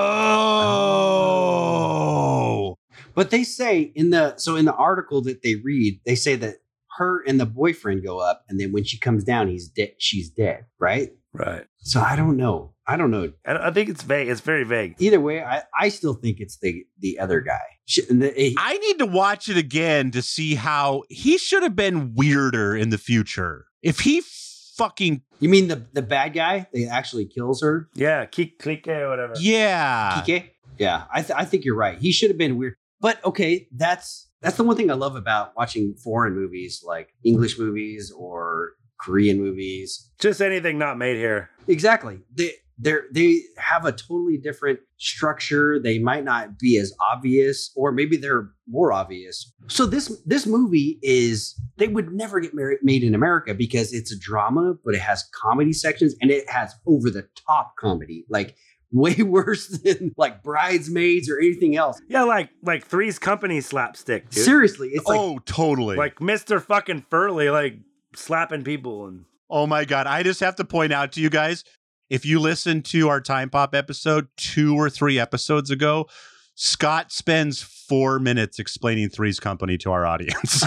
Oh. But they say in the, so in the article that they read, they say that her and the boyfriend go up, and then when she comes down, he's dead. She's dead, right? Right. So I don't know. I don't know. I, I think it's vague. It's very vague. Either way, I, I still think it's the the other guy. She, the, he, I need to watch it again to see how he should have been weirder in the future. If he fucking you mean the the bad guy that actually kills her? Yeah, Kike Kike or whatever. Yeah. Kike? Yeah, I th- I think you're right. He should have been weird. But okay, that's that's the one thing I love about watching foreign movies, like English movies or Korean movies. Just anything not made here. Exactly. They they they have a totally different structure. They might not be as obvious, or maybe they're more obvious. So this this movie is, they would never get mar- made in America because it's a drama, but it has comedy sections and it has over the top comedy, like way worse than like Bridesmaids or anything else. Yeah, like like Three's Company slapstick, dude. Seriously, it's like, Oh, totally. Like Mister fucking Furley, like slapping people and. Oh my God. I just have to point out to you guys, if you listen to our Time Pop episode two or three episodes ago, Scott spends four minutes explaining Three's Company to our audience.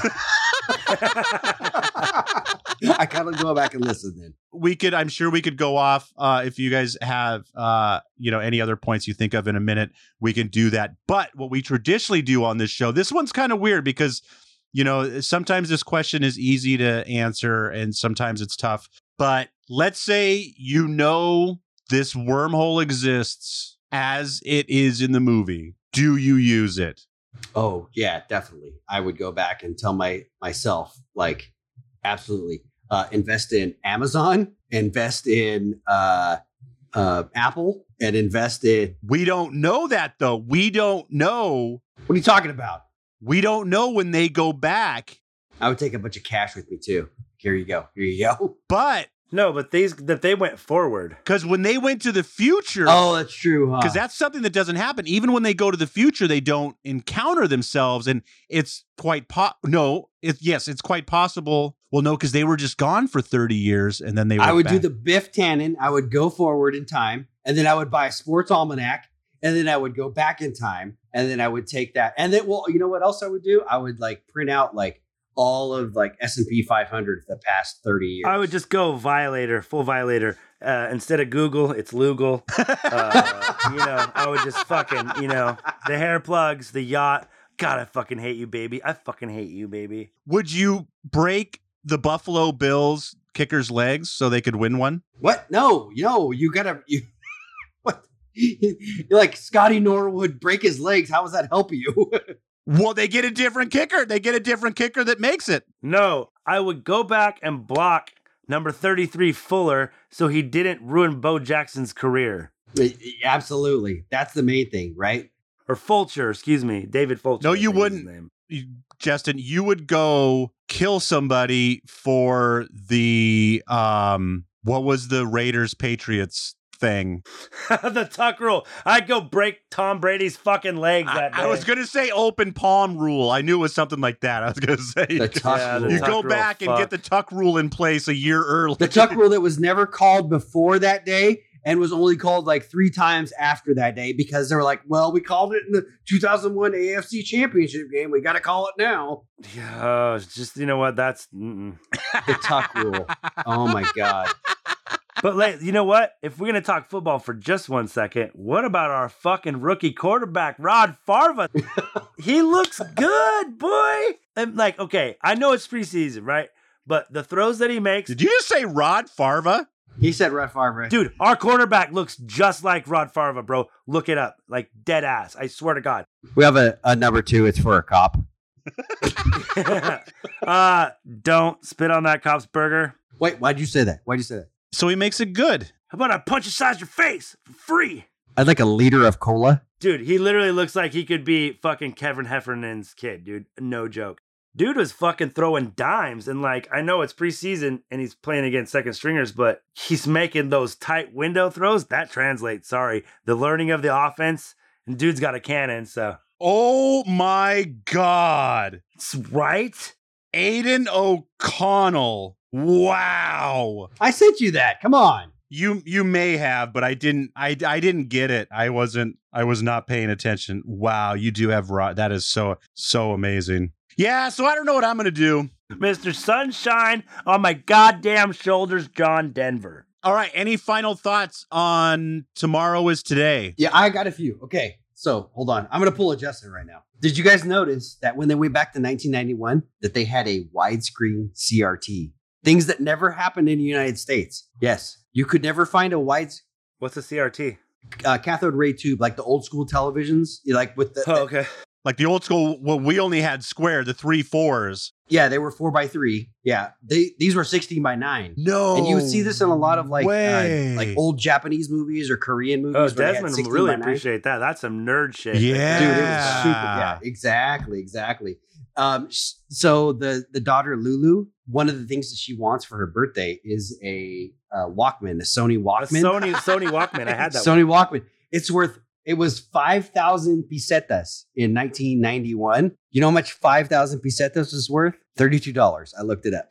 I gotta go back and listen then. We could, I'm sure we could go off. Uh, if you guys have, uh, you know, any other points you think of in a minute, we can do that. But what we traditionally do on this show, this one's kind of weird because, you know, sometimes this question is easy to answer and sometimes it's tough. But let's say you know this wormhole exists as it is in the movie. Do you use it? Oh yeah, definitely. I would go back and tell my myself, like, absolutely, uh, invest in Amazon, invest in uh, uh, Apple, and invest in. We don't know that though. We don't know. What are you talking about? We don't know when they go back. I would take a bunch of cash with me too. Here you go. Here you go. But No, but these that they went forward. because when they went to the future, Oh, that's true. Huh? because that's something that doesn't happen. Even when they go to the future, they don't encounter themselves, and it's quite po- no, it yes, it's quite possible. Well, no, because they were just gone for thirty years, and then they. I went would back. do the Biff Tannen. I would go forward in time, and then I would buy a sports almanac, and then I would go back in time, and then I would take that, and then well, you know what else I would do? I would like print out like all of like S and P five hundred for the past thirty years. I would just go violator, full violator. Uh, instead of Google, it's Lugal. Uh, you know, I would just fucking, you know, the hair plugs, the yacht. God, I fucking hate you, baby. I fucking hate you, baby. Would you break the Buffalo Bills kickers' legs so they could win one? What? No, no, you gotta. You, what? You're like Scotty Norwood break his legs. How does that help you? Well, they get a different kicker. They get a different kicker that makes it. No, I would go back and block number thirty-three Fuller so he didn't ruin Bo Jackson's career. Absolutely, that's the main thing, right? Or Fulcher, excuse me, David Fulcher. No, I you think is his wouldn't. name. You- Justin, you would go kill somebody for the um what was the Raiders Patriots thing? The tuck rule. I'd go break Tom Brady's fucking legs I, that day. I was gonna say open palm rule. I knew it was something like that. I was gonna say The tuck Yeah, the rule. you tuck go rule, back and fuck. get the tuck rule in place a year early. The tuck rule that was never called before that day and was only called like three times after that day because they were like, well, we called it in the two thousand one A F C Championship game. We got to call it now. Yeah, it's just, you know what? That's. Mm-mm. The tuck rule. Oh my God. But like, you know what? If we're gonna talk football for just one second, what about our fucking rookie quarterback, Rod Farva? He looks good, boy. And like, okay, I know it's preseason, right? But the throws that he makes, Did you just say Rod Farva? He said Rod Favre. dude, our quarterback looks just like Rod Farva, bro. Look it up, like dead ass. I swear to God. We have a, a number two. It's for a cop. uh, don't spit on that cop's burger. Wait, why'd you say that? Why'd you say that? So he makes it good. How about I punch inside your face for free? I'd like a liter of cola. Dude, he literally looks like he could be fucking Kevin Heffernan's kid, dude. No joke. dude was fucking throwing dimes. And like, I know it's preseason and he's playing against second stringers, but he's making those tight window throws. That translates, sorry. The learning of the offense, and dude's got a cannon, so. Oh my God. It's right? Aiden O'Connell. Wow. I sent you that. Come on. You you may have, but I didn't. I, I didn't get it. I wasn't. I was not paying attention. Wow, you do have raw. That is so so amazing. Yeah. So I don't know what I'm gonna do. Mister Sunshine on my goddamn shoulders, John Denver. All right. Any final thoughts on Tomorrow Is Today? Yeah, I got a few. Okay, so hold on. I'm gonna pull a Justin right now. Did you guys notice that when they went back to nineteen ninety-one, that they had a widescreen C R T? Things that never happened in the United States. Yes. You could never find a wide What's a C R T? uh, cathode ray tube, like the old school televisions, you like with the, Oh, okay. Like the old school, well, we only had square, the three fours. yeah, they were four by three. Yeah, they these were sixteen by nine. No, And you would see this in a lot of like way. uh, like old Japanese movies or Korean movies. Oh, where they had Desmond sixteen will really by nine. appreciate that. That's some nerd shit. Yeah. Dude, it was super. Yeah, exactly, exactly. Um, sh- so the the daughter Lulu, one of the things that she wants for her birthday is a uh, Walkman, a Sony A Walkman. Sony Sony Walkman. I had that. Sony Walkman. It's worth. It was five thousand pesetas in nineteen ninety-one. You know how much five thousand pesetas was worth? Thirty-two dollars. I looked it up.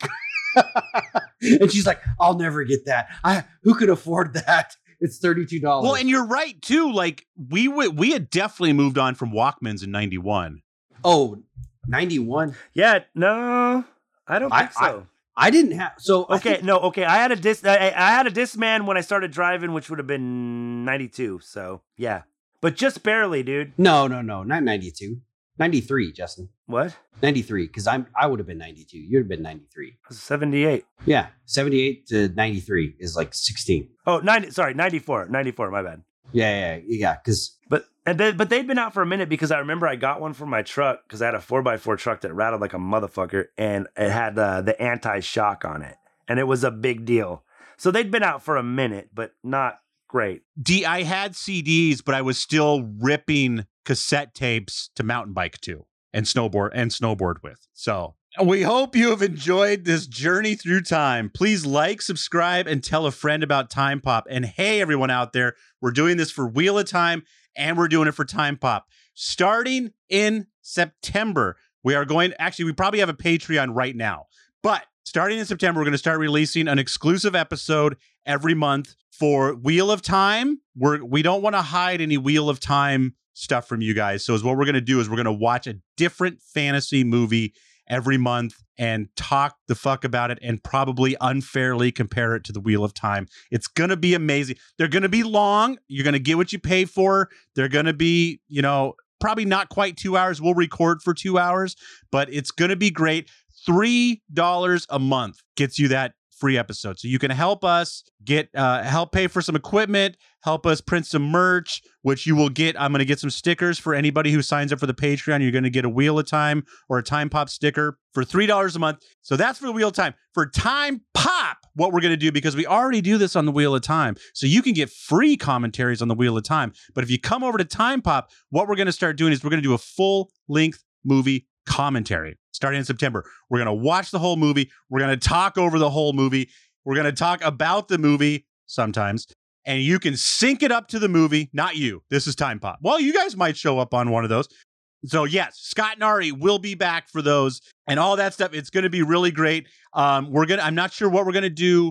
And she's like, "I'll never get that. I who could afford that? It's thirty-two dollars." Well, and you're right too. Like we would, we had definitely moved on from Walkmans in ninety-one. oh, ninety-one. Yeah, no, I don't I- think so. I didn't have. So I okay, think- no, okay. I had a dis. I, I had a Discman when I started driving, which would have been ninety-two. So yeah, but just barely, dude. no, no, no, not ninety-two. ninety-three, Justin. What? ninety-three, because I'm I would have been ninety-two. You'd have been ninety-three. seventy-eight. Yeah, seventy-eight to ninety-three is like sixteen. Oh, ninety. Sorry, ninety-four. ninety-four. My bad. Yeah, yeah, yeah. Because But and they, but they'd been out for a minute because I remember I got one for my truck because I had a four by four truck that rattled like a motherfucker and it had uh, the anti-shock on it and it was a big deal. So they'd been out for a minute, but not great. D, I had C Ds, but I was still ripping cassette tapes to mountain bike to and snowboard and snowboard with. So we hope you have enjoyed this journey through time. Please like, subscribe, and tell a friend about Time Pop. And hey, everyone out there, we're doing this for Wheel of Time and we're doing it for Time Pop. Starting in September, we are going, actually, we probably have a Patreon right now, but starting in September, we're going to start releasing an exclusive episode every month for Wheel of Time. We're, we don't want to hide any Wheel of Time stuff from you guys. So is what we're going to do is we're going to watch a different fantasy movie every month and talk the fuck about it and probably unfairly compare it to the Wheel of Time. It's going to be amazing. They're going to be long. You're going to get what you pay for. They're going to be, you know, probably not quite two hours. We'll record for two hours, but it's going to be great. three dollars a month gets you that free episode. So you can help us get, uh, help pay for some equipment, help us print some merch, which you will get. I'm going to get some stickers for anybody who signs up for the Patreon. You're going to get a Wheel of Time or a Time Pop sticker for three dollars a month. So that's for the Wheel of Time. For Time Pop, what we're going to do, because we already do this on the Wheel of Time, so you can get free commentaries on the Wheel of Time. But if you come over to Time Pop, what we're going to start doing is we're going to do a full-length movie commentary starting in September. We're going to watch the whole movie. We're going to talk over the whole movie. We're going to talk about the movie sometimes. And you can sync it up to the movie. Not you. This is Time Pop. Well, you guys might show up on one of those. So yes, Scott and Ari will be back for those and all that stuff. It's going to be really great. Um, we're going to, I'm not sure what we're going to do.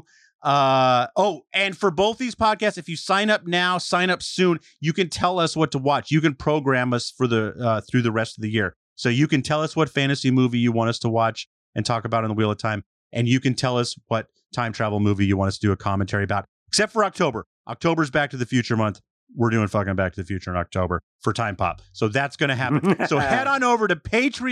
Uh, oh, and for both these podcasts, if you sign up now, sign up soon, you can tell us what to watch. You can program us for the, uh, through the rest of the year. So you can tell us what fantasy movie you want us to watch and talk about on the Wheel of Time. And you can tell us what time travel movie you want us to do a commentary about, except for October. October's Back to the Future month. We're doing fucking Back to the Future in October for Time Pop. So that's going to happen. So head on over to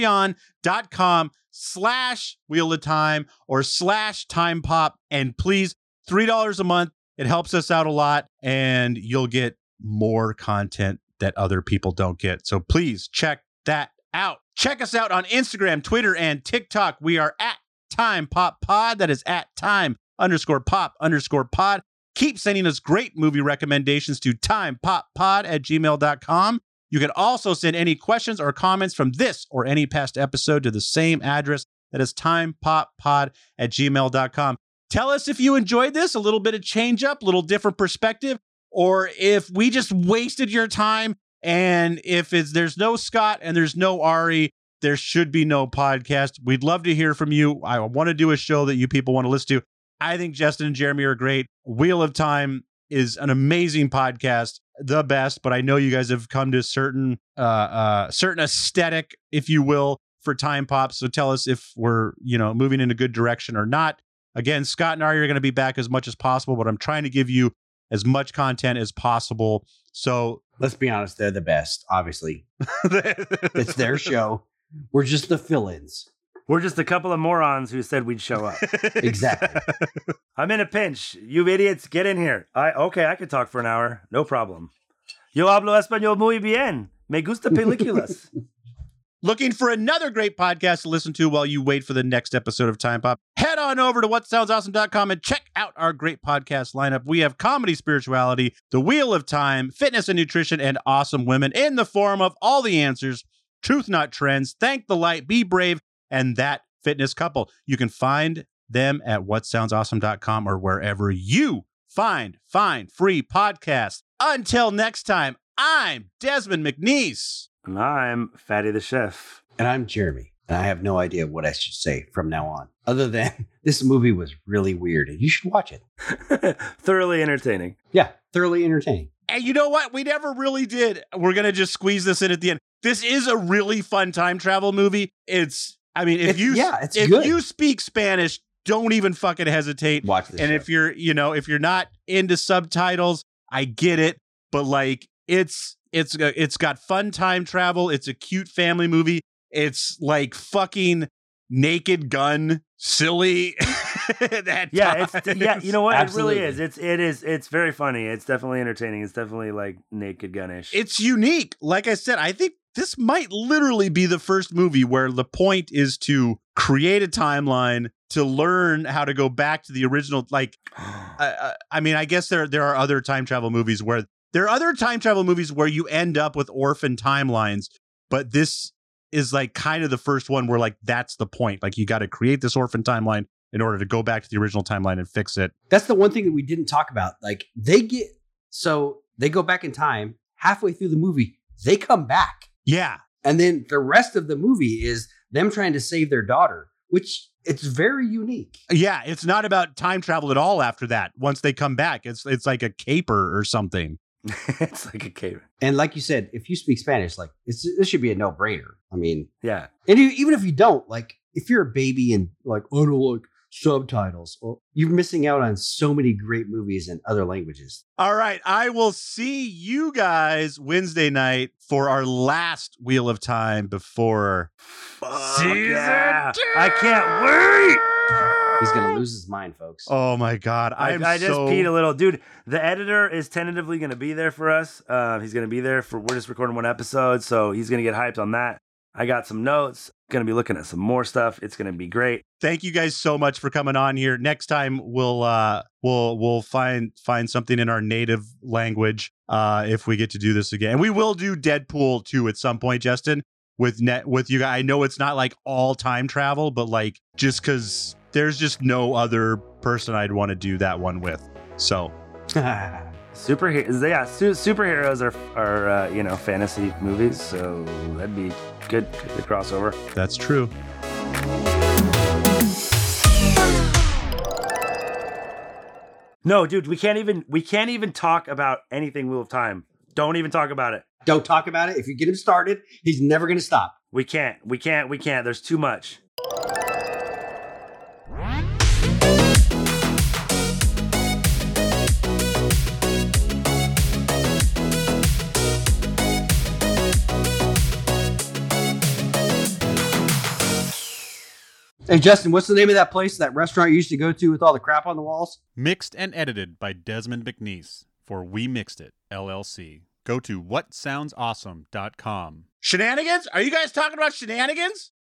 patreon.com slash Wheel of Time or slash Time Pop. And please, three dollars a month. It helps us out a lot and you'll get more content that other people don't get. So please check that out. Check us out on Instagram, Twitter, and TikTok. We are at Time Pop Pod. That is at Time underscore Pop underscore Pod. Keep sending us great movie recommendations to timepoppod at gmail dot com. You can also send any questions or comments from this or any past episode to the same address. That is timepoppod at gmail dot com. Tell us if you enjoyed this, a little bit of change up, a little different perspective, or if we just wasted your time. And if it's there's no Scott and there's no Ari, there should be no podcast. We'd love to hear from you. I want to do a show that you people want to listen to. I think Justin and Jeremy are great. Wheel of Time is an amazing podcast, the best, but I know you guys have come to a certain, uh, uh, certain aesthetic, if you will, for Time Pop. So tell us if we're, you know, moving in a good direction or not. Again, Scott and Ari are going to be back as much as possible, but I'm trying to give you as much content as possible. So let's be honest, they're the best, obviously. It's their show. We're just the fill-ins. We're just a couple of morons who said we'd show up. Exactly. I'm in a pinch. You idiots, get in here. I okay, I could talk for an hour. No problem. Yo hablo español muy bien. Me gusta películas. Looking for another great podcast to listen to while you wait for the next episode of Time Pop? Head on over to what sounds awesome dot com and check out our great podcast lineup. We have comedy, spirituality, the Wheel of Time, fitness and nutrition, and awesome women in the form of All the Answers, Truth Not Trends, Thank the Light, Be Brave, and That Fitness Couple. You can find them at what sounds awesome dot com or wherever you find fine free podcasts. Until next time, I'm Desmond McNeese. And I'm Fatty the Chef. And I'm Jeremy. And I have no idea what I should say from now on, other than this movie was really weird and you should watch it. Thoroughly entertaining. Yeah, thoroughly entertaining. And you know what? We never really did. We're going to just squeeze this in at the end. This is a really fun time travel movie. It's, I mean, if It's- you yeah, it's if good. you speak Spanish, don't even fucking hesitate. Watch this And show. if you're, you know, if you're not into subtitles, I get it, but like it's it's uh, it's got fun time travel. It's a cute family movie. It's like fucking Naked Gun silly. that Yeah, it's time. yeah, you know what? Absolutely. It really is. It's it is it's very funny. It's definitely entertaining. It's definitely like Naked Gun-ish. It's unique. Like I said, I think this might literally be the first movie where the point is to create a timeline to learn how to go back to the original. Like, I, I, I mean, I guess there there are other time travel movies where there are other time travel movies where you end up with orphan timelines, but this is like kind of the first one where like that's the point. Like you got to create this orphan timeline in order to go back to the original timeline and fix it. That's the one thing that we didn't talk about. Like they get, so they go back in time halfway through the movie, they come back. Yeah. And then the rest of the movie is them trying to save their daughter, which it's very unique. Yeah, it's not about time travel at all after that. Once they come back, it's it's like a caper or something. It's like a cave. And like you said, if you speak Spanish, like it's, this should be a no brainer. I mean, Yeah. and you, even if you don't, like if you're a baby and like, I don't like subtitles, well, you're missing out on so many great movies in other languages. All right, I will see you guys Wednesday night for our last Wheel of Time before season yeah. two. I can't wait. He's going to lose his mind, folks. Oh my God, I, I'm I just so peed a little, dude. The editor is tentatively going to be there for us. Uh, he's going to be there for. We're just recording one episode, so he's going to get hyped on that. I got some notes. Going to be looking at some more stuff. It's going to be great. Thank you guys so much for coming on here. Next time we'll uh we'll we'll find find something in our native language uh if we get to do this again. And we will do Deadpool two at some point, Justin, with net with you guys. I know it's not like all time travel, but like just because there's just no other person I'd want to do that one with. So Superheroes, yeah, su- superheroes are are uh, you know fantasy movies, so that'd be good, good crossover. that's true. No, dude, we can't even we can't even talk about anything Wheel of Time. Don't even talk about it. Don't talk about it. If you get him started, he's never going to stop. We can't. We can't. We can't. There's too much. Hey, Justin, what's the name of that place, that restaurant you used to go to with all the crap on the walls? Mixed and edited by Desmond McNeese for We Mixed It, L L C. Go to what sounds awesome dot com. Shenanigans? Are you guys talking about shenanigans?